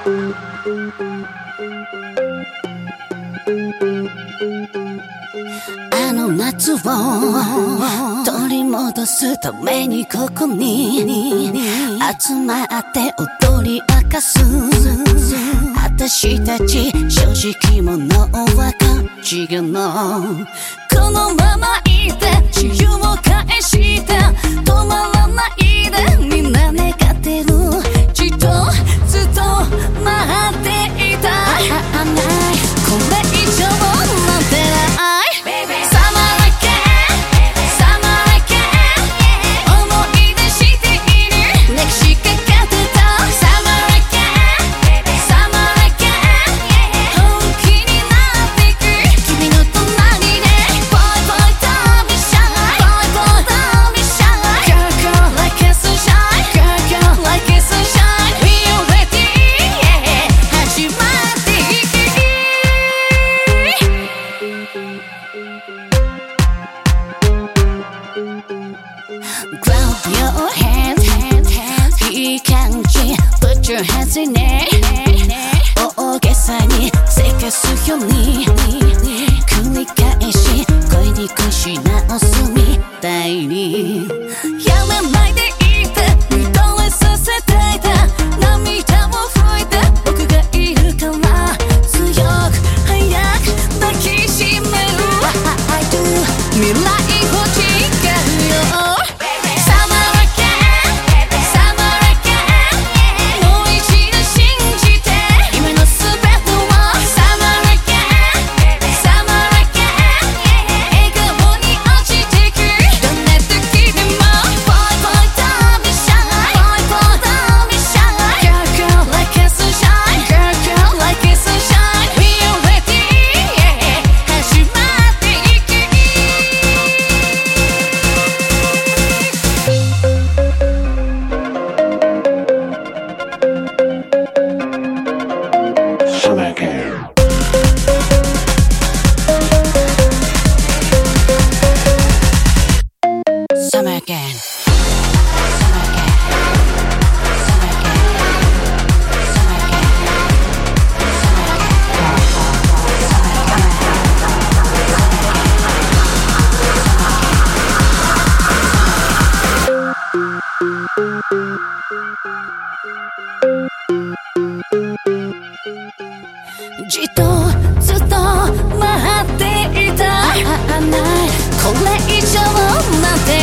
あの夏を取り戻すためにここに集まって踊り明かす私たち正直者は勘違いのこのままいて自由を返して止まらないでみんな願ってるじっとずっと待っていたこれ以上なんてないGrab your hands いい感じ Put your hands in it 大げさにせかすように繰り返し恋に恋し直すみたいにやめないでいて見とれさせていた涙を拭いて僕がいるから強く早く抱きしめる I do 未来を誓うよSummer again.じっとずっと待っていたこれ以上なんて